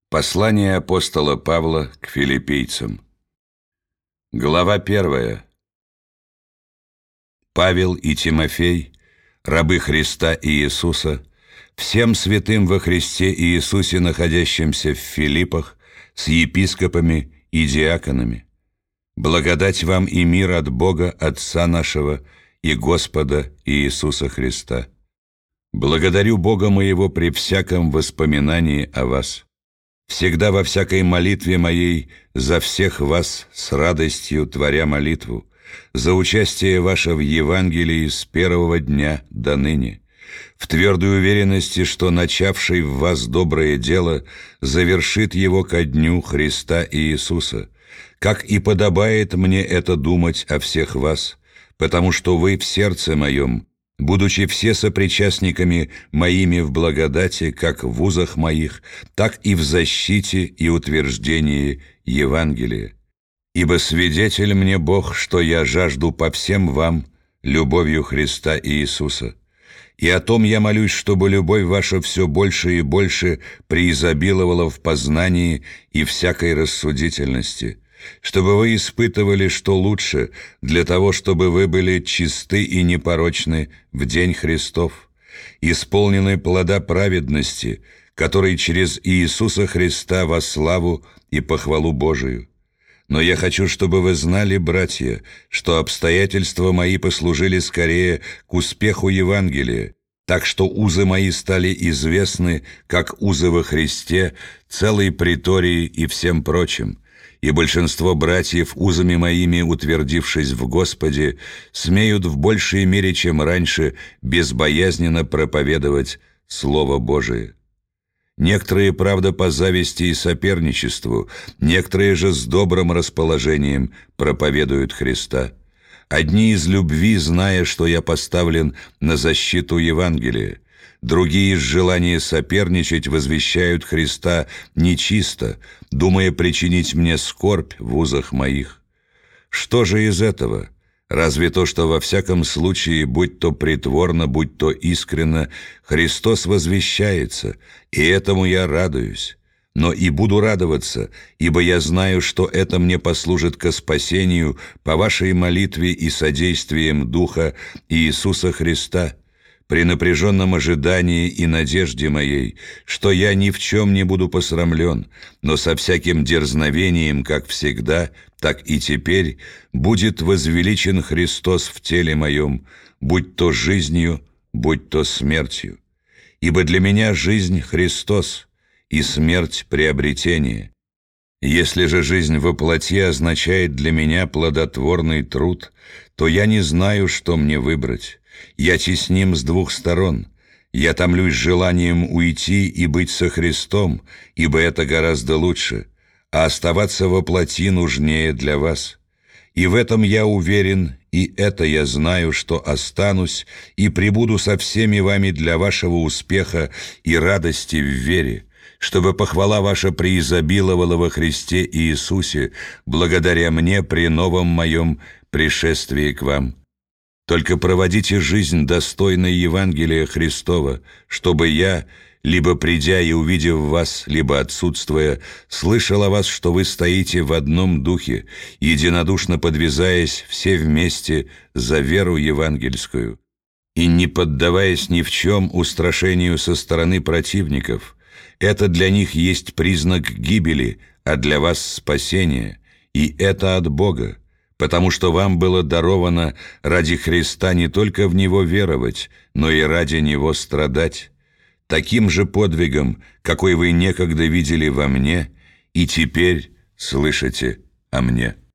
Послание апостола Павла к филиппийцам. Глава 1. Павел и Тимофей, рабы Христа и Иисуса, всем святым во Христе и Иисусе, находящимся в Филиппах, с епископами и диаконами. Благодать вам и мир от Бога Отца нашего и Господа Иисуса Христа. Благодарю Бога моего при всяком воспоминании о вас. Всегда во всякой молитве моей за всех вас с радостью творя молитву, за участие ваше в Евангелии с первого дня до ныне, в твердой уверенности, что начавший в вас доброе дело завершит его ко дню Христа Иисуса, как и подобает мне это думать о всех вас, потому что вы в сердце моем, будучи все сопричастниками моими в благодати, как в узах моих, так и в защите и утверждении Евангелия. Ибо свидетель мне Бог, что я жажду по всем вам любовью Христа Иисуса. И о том я молюсь, чтобы любовь ваша все больше и больше преизобиловала в познании и всякой рассудительности, чтобы вы испытывали, что лучше, для того, чтобы вы были чисты и непорочны в день Христов, исполнены плода праведности, который через Иисуса Христа во славу и похвалу Божию. Но я хочу, чтобы вы знали, братья, что обстоятельства мои послужили скорее к успеху Евангелия, так что узы мои стали известны, как узы во Христе, целой притории и всем прочим, и большинство братьев, узами моими утвердившись в Господе, смеют в большей мере, чем раньше, безбоязненно проповедовать Слово Божие. Некоторые, правда, по зависти и соперничеству, некоторые же с добрым расположением проповедуют Христа. Одни из любви, зная, что я поставлен на защиту Евангелия, другие из желания соперничать возвещают Христа нечисто, думая причинить мне скорбь в узах моих. Что же из этого? Разве то, что во всяком случае, будь то притворно, будь то искренно, Христос возвещается, и этому я радуюсь. Но и буду радоваться, ибо я знаю, что это мне послужит ко спасению по вашей молитве и содействием Духа Иисуса Христа, при напряженном ожидании и надежде моей, что я ни в чем не буду посрамлен, но со всяким дерзновением, как всегда, так и теперь, будет возвеличен Христос в теле моем, будь то жизнью, будь то смертью. Ибо для меня жизнь Христос, и смерть приобретение. Если же жизнь во плоти означает для меня плодотворный труд, то я не знаю, что мне выбрать. Я тесним с двух сторон. Я томлюсь желанием уйти и быть со Христом, ибо это гораздо лучше, а оставаться во плоти нужнее для вас. И в этом я уверен, и это я знаю, что останусь и пребуду со всеми вами для вашего успеха и радости в вере, чтобы похвала ваша преизобиловала во Христе Иисусе, благодаря мне при новом моем пришествии к вам. Только проводите жизнь достойной Евангелия Христова, чтобы я, либо придя и увидев вас, либо отсутствуя, слышал о вас, что вы стоите в одном духе, единодушно подвязаясь все вместе за веру евангельскую, и не поддаваясь ни в чем устрашению со стороны противников. Это для них есть признак гибели, а для вас спасение, и это от Бога, потому что вам было даровано ради Христа не только в Него веровать, но и ради Него страдать, таким же подвигом, какой вы некогда видели во мне и теперь слышите о мне».